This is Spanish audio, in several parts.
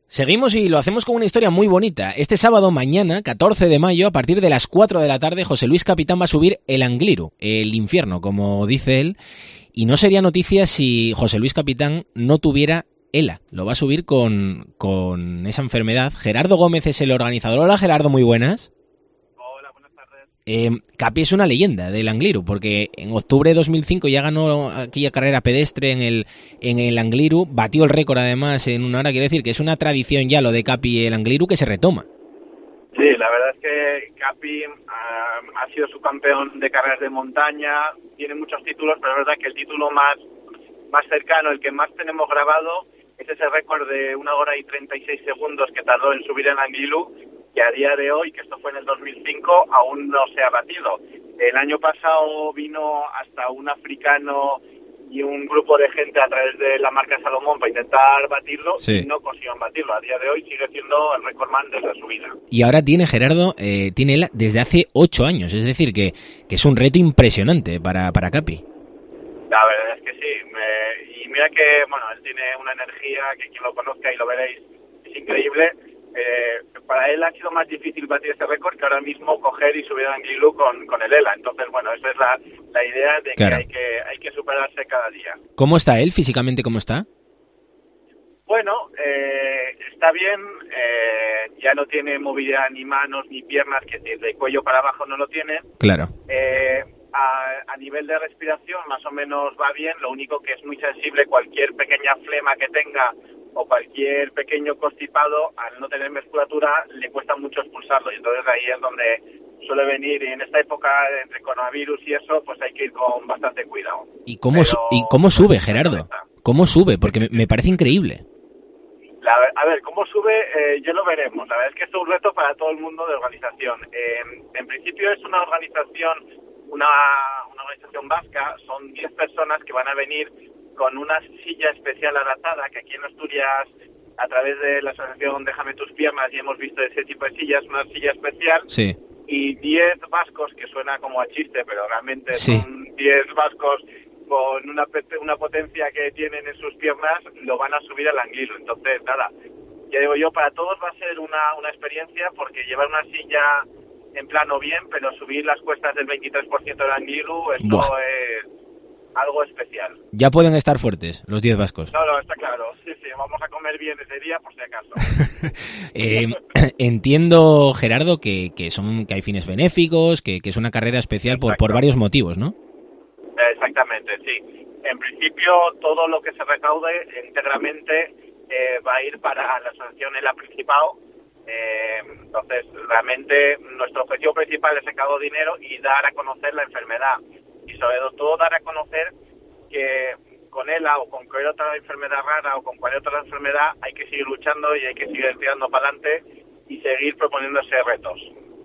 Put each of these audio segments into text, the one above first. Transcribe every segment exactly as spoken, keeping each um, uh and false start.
Seguimos y lo hacemos con una historia muy bonita. Este sábado, mañana, catorce de mayo, a partir de las cuatro de la tarde, José Luis Capitán va a subir el Angliru, el infierno, como dice él. Y no sería noticia si José Luis Capitán no tuviera ELA. Lo va a subir con, con esa enfermedad. Gerardo Gómez es el organizador. Hola, Gerardo, muy buenas. Hola, buenas tardes. Eh, Capi es una leyenda del Angliru, porque en octubre de dos mil cinco ya ganó aquella carrera pedestre en el, en el Angliru, batió el récord además en una hora. Quiero decir que es una tradición ya lo de Capi y el Angliru que se retoma. Sí, la verdad es que Capi uh, ha sido subcampeón de carreras de montaña, tiene muchos títulos, pero es verdad que el título más, más cercano, el que más tenemos grabado, es ese récord de una hora y treinta y seis segundos que tardó en subir el Angliru, que a día de hoy, que esto fue en el dos mil cinco, aún no se ha batido. El año pasado vino hasta un africano y un grupo de gente a través de la marca Salomón para intentar batirlo, sí. Y no consiguieron batirlo. A día de hoy sigue siendo el recordman desde su vida. Y ahora tiene Gerardo, eh, tiene él desde hace ocho años, es decir, que, que es un reto impresionante para, para Capi. La verdad es que sí, me, y mira que, bueno, él tiene una energía que quien lo conozca y lo veréis es increíble. Eh, para él ha sido más difícil batir ese récord que ahora mismo coger y subir a Angliru con, con el ELA. Entonces, bueno, esa es la, la idea de claro. que, hay que hay que superarse cada día. ¿Cómo está él físicamente? ¿Cómo está? Bueno, eh, está bien. Eh, ya no tiene movilidad ni manos ni piernas, que de cuello para abajo no lo tiene. Claro. Eh, a, a nivel de respiración más o menos va bien. Lo único que es muy sensible, cualquier pequeña flema que tenga o cualquier pequeño constipado, al no tener musculatura, le cuesta mucho expulsarlo. Y entonces ahí es donde suele venir. Y en esta época, entre coronavirus y eso, pues hay que ir con bastante cuidado. ¿Y cómo, Pero, ¿y cómo sube, Gerardo? ¿Cómo sube? Porque me, me parece increíble. La, a ver, ¿cómo sube? Eh, ya lo veremos. La verdad es que es un reto para todo el mundo de organización. Eh, en principio es una organización, una, una organización vasca. Son diez personas que van a venir con una silla especial adaptada, que aquí en Asturias, a través de la asociación Déjame tus piernas, y hemos visto ese tipo de sillas, una silla especial, sí. Y diez vascos, que suena como a chiste, pero realmente sí. son diez vascos con una, una potencia que tienen en sus piernas, lo van a subir al Angliru. Entonces, nada, ya digo yo, para todos va a ser una, una experiencia, porque llevar una silla en plano bien, pero subir las cuestas del veintitrés por ciento del Angliru, esto Buah. es algo especial. Ya pueden estar fuertes los diez vascos. No, no, está claro. Sí, sí, vamos a comer bien ese día por si acaso. eh, entiendo, Gerardo, que, que son que hay fines benéficos, que, que es una carrera especial por, por varios motivos, ¿no? Exactamente, sí. En principio, todo lo que se recaude íntegramente eh, va a ir para la asociación ELA Principado. Eh, entonces, realmente, nuestro objetivo principal es recaudar dinero y dar a conocer la enfermedad. Y sobre todo dar a conocer que con ELA o con cualquier otra enfermedad rara o con cualquier otra enfermedad hay que seguir luchando y hay que seguir tirando para adelante y seguir proponiéndose retos.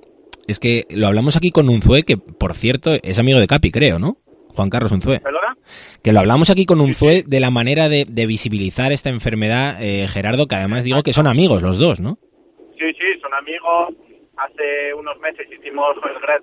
Es que lo hablamos aquí con Unzué, que por cierto es amigo de Capi, creo, ¿no? Juan Carlos Unzué. ¿Perdona? Que lo hablamos aquí con Unzué de la manera de, de visibilizar esta enfermedad, eh, Gerardo, que además digo que son amigos los dos, ¿no? Sí, sí, son amigos. Hace unos meses hicimos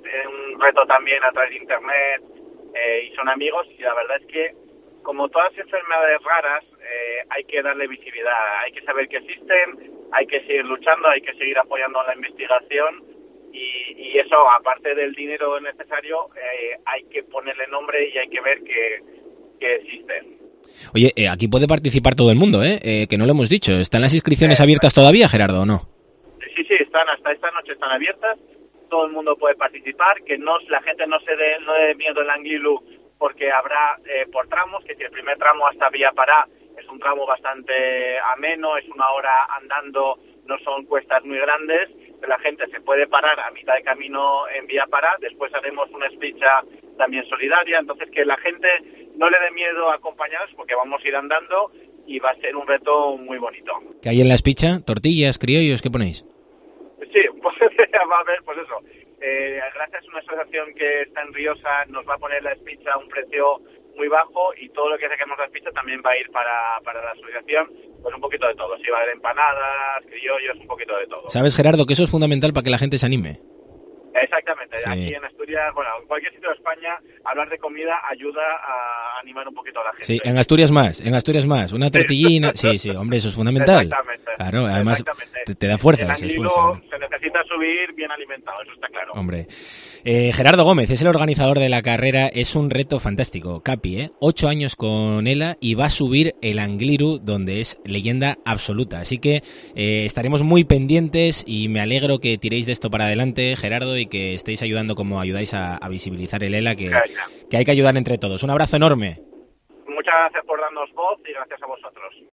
un reto también a través de internet. Eh, y son amigos, y la verdad es que, como todas las enfermedades raras, eh, hay que darle visibilidad, hay que saber que existen, hay que seguir luchando, hay que seguir apoyando la investigación, y, y eso, aparte del dinero necesario, eh, hay que ponerle nombre y hay que ver que, que existen. Oye, eh, aquí puede participar todo el mundo, ¿eh? eh que no lo hemos dicho. ¿Están las inscripciones eh, abiertas todavía, Gerardo, o no? Sí, sí, están hasta esta noche están abiertas. Todo el mundo puede participar, que no la gente no se dé, no dé miedo el Angliru, porque habrá eh, por tramos, que si el primer tramo hasta Vía Pará es un tramo bastante ameno, es una hora andando, no son cuestas muy grandes, la gente se puede parar a mitad de camino en Vía Pará, después haremos una espicha también solidaria, entonces que la gente no le dé miedo a acompañarnos, porque vamos a ir andando y va a ser un reto muy bonito. ¿Qué hay en la espicha? ¿Tortillas, criollos? ¿Qué ponéis? Sí, pues va a haber, pues eso. Eh, gracias a una asociación que está en Riosa, nos va a poner la espicha a un precio muy bajo, y todo lo que saquemos la espicha también va a ir para, para la asociación, pues un poquito de todo. Sí, va a haber empanadas, criollos, un poquito de todo. ¿Sabes, Gerardo, que eso es fundamental para que la gente se anime? Exactamente, Sí. Aquí en Asturias, bueno, en cualquier sitio de España, hablar de comida ayuda a animar un poquito a la gente. Sí, en Asturias más, en Asturias más, una tortillina, sí, sí, hombre, eso es fundamental. Exactamente. Claro, además Exactamente. te, te da fuerzas. El es Anguilo fuerza. se necesita subir bien alimentado, eso está claro. Hombre. Eh, Gerardo Gómez es el organizador de la carrera, es un reto fantástico. Capi, ¿eh? Ocho años con Ela y va a subir el Angliru, donde es leyenda absoluta. Así que eh, estaremos muy pendientes y me alegro que tiréis de esto para adelante, Gerardo, y que estéis ayudando como ayudáis a, a visibilizar el Ela, que, que hay que ayudar entre todos. Un abrazo enorme. Muchas gracias por darnos voz y gracias a vosotros.